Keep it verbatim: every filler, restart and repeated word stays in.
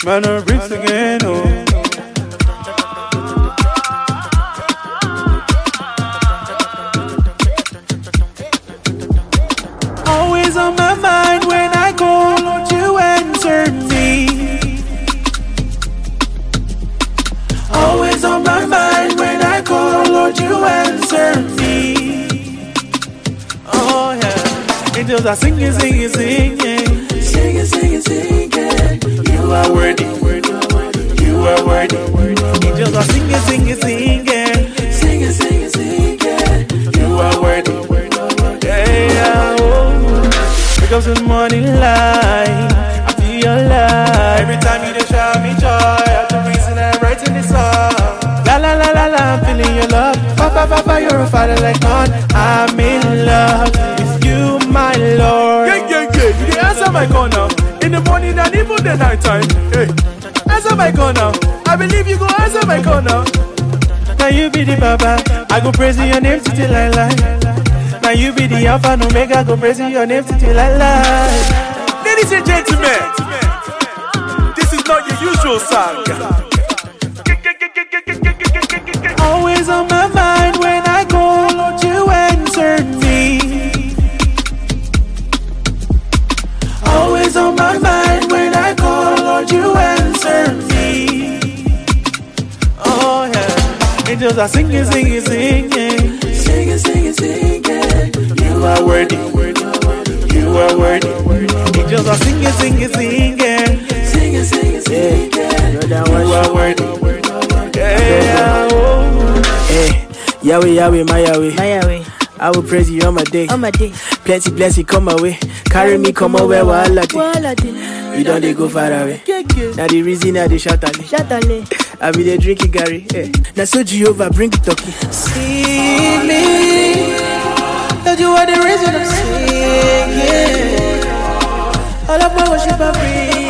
Man, I bricks again, oh. Always on my mind when I call, don't you answer me. Always on my mind when I call, Lord, you answer me. Oh yeah, angels are singing, singing, singing, singing, singing, singing. You are worthy, you are worthy. Angels are singing, singing, singing, singing, singing, singing. You are worthy, yeah, yeah, oh. Wake up in the morning light, I feel your light. Every time you just show me joy, that's the reason I'm writing this song. La la la la la, I'm feeling your love. Papa, papa, you're a father like none. I'm in love with you, my Lord. Yeah, yeah, yeah, you can answer my call now. In the morning and even the night time. Hey, answer my call now. I believe you go answer my call now. Now you be the Baba, I go praising your name till I lie. Now you be the Alpha and Omega, I go praising your name till I lie. Ladies and gentlemen, this is not your usual song. Always on my mind when I call, Lord, you answer me. Always on my mind when I call, Lord, you answer me. Oh yeah, angels are singing, singing, singing, singing, singing, singing. You are worthy, you are worthy. Angels are singing, singing, singing, singing, singing, singing. You are worthy, yeah, oh. Hey, Yahweh, Yahweh, my Yahweh, My Yahweh, I will praise you on my day. on my day. Plenty blessing come my way. Carry me, come on where wahala dey. Wahala dey. We don't they go far away. Yeah, yeah. Now the reason I dey shout ale. Shout ale. I be dey drinking Gary. Hey. Now so Jehovah bring the turkey. See me, that you are the reason I'm singing. All of my worship I bring.